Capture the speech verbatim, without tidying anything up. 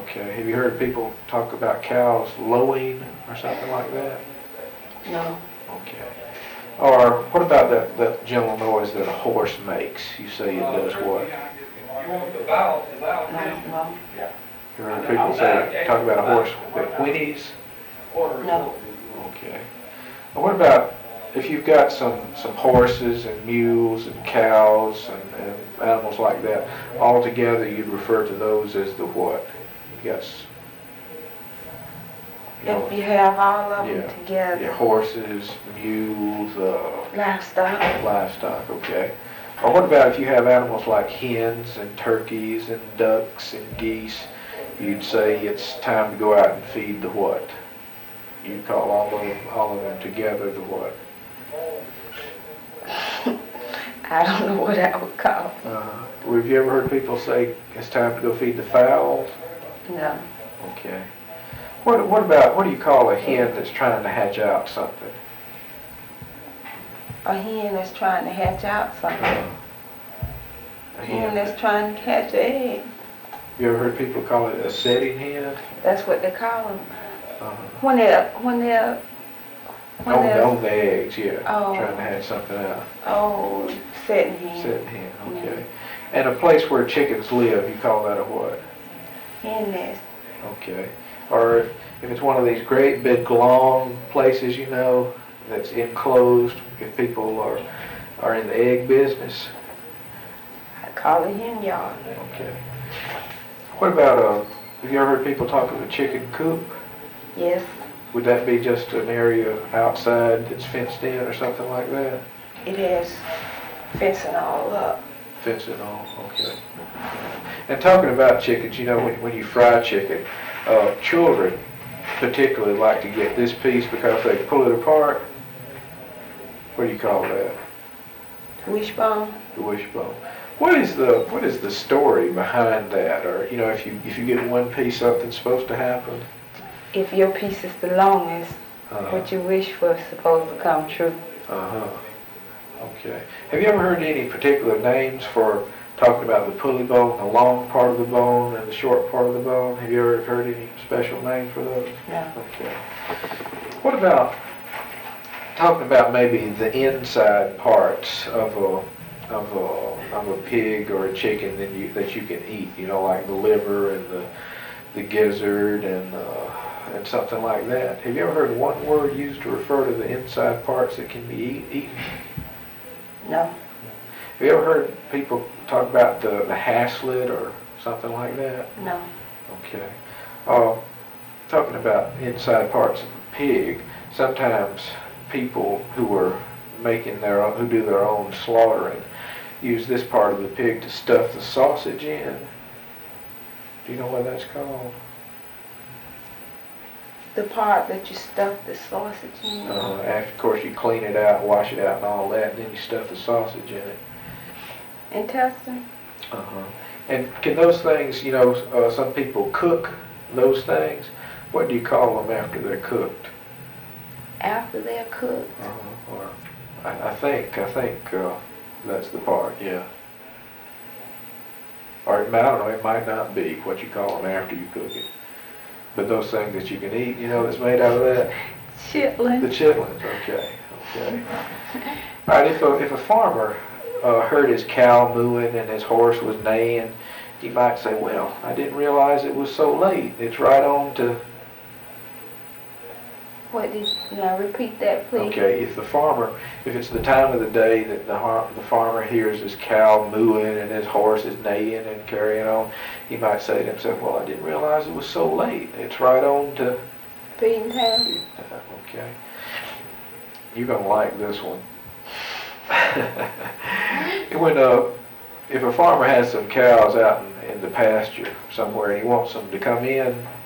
Okay. Have you heard people talk about cows lowing or something like that? No. Okay. Or what about that, that gentle noise that a horse makes? You say it does what? No. You heard people say, talk about a horse that whinnies? No. Okay. Well, what about if you've got some, some horses and mules and cows and, and animals like that, all together you'd refer to those as the what? You got, you know, if you have all of yeah, them together. Yeah, horses, mules, uh, Livestock. livestock, okay. Or what about if you have animals like hens and turkeys and ducks and geese? You'd say it's time to go out and feed the what? You'd call all of them, all of them together the what? I don't know what I would call them. Uh, well, have you ever heard people say it's time to go feed the fowls? No. Okay. What what about, what do you call a hen that's trying to hatch out something? A hen that's trying to hatch out something. Uh, a hen that's trying to hatch an egg. You ever heard people call it a setting hen? That's what they call them. Uh-huh. When they're, when they're, when oh, they're... on the eggs, yeah. Oh. Trying to hatch something out. Oh, setting hen. Setting hen, okay. Mm-hmm. And a place where chickens live, you call that a what? Hen nest. Okay. Or if, if it's one of these great big long places, you know, that's enclosed, if people are, are in the egg business. I call it hen yard. Okay. What about, uh, have you ever heard people talk of a chicken coop? Yes. Would that be just an area outside that's fenced in or something like that? It is fencing all up. Fencing all, okay. And talking about chickens, you know, when, when you fry chicken, uh, children particularly like to get this piece because they pull it apart. What do you call that? Wishbone. The wishbone. What is the what is the story behind that? Or you know, if you if you get one piece, something's supposed to happen. If your piece is the longest, uh-huh. what you wish for is supposed to come true. Uh huh. Okay. Have you ever heard any particular names for talking about the pulley bone, the long part of the bone and the short part of the bone? Have you ever heard any special names for those? No. Okay. What about talking about maybe the inside parts of a of a of a pig or a chicken that you that you can eat? You know, like the liver and the the gizzard and uh, and something like that. Have you ever heard one word used to refer to the inside parts that can be eat, eaten? No. Have you ever heard people talk about the, the haslet or something like that? No. Okay. Uh, talking about inside parts of a pig, sometimes people who are making their own, who do their own slaughtering, use this part of the pig to stuff the sausage in. Do you know what that's called? The part that you stuff the sausage in? Uh, after, of course, you clean it out, wash it out and all that, and then you stuff the sausage in it. Intestine? Uh-huh. And can those things, you know, uh, some people cook those things. What do you call them after they're cooked? After they're cooked? Uh-huh. Or I, I think, I think uh, that's the part, yeah. Or it, I don't know, it might not be what you call them after you cook it. But those things that you can eat, you know, that's made out of that? Chitlins. The chitlins, okay, okay. All right, if a, if a farmer uh, heard his cow mooing and his horse was neighing, he might say, well, I didn't realize it was so late. It's right on to... What did you, now repeat that, please? Okay, if the farmer, if it's the time of the day that the, har- the farmer hears his cow mooing and his horse is neighing and carrying on, he might say to himself, well, I didn't realize it was so late. It's right on to... Feeding time. Feeding time, okay. You're going to like this one. when uh, if a farmer has some cows out in, in the pasture somewhere and he wants them to come in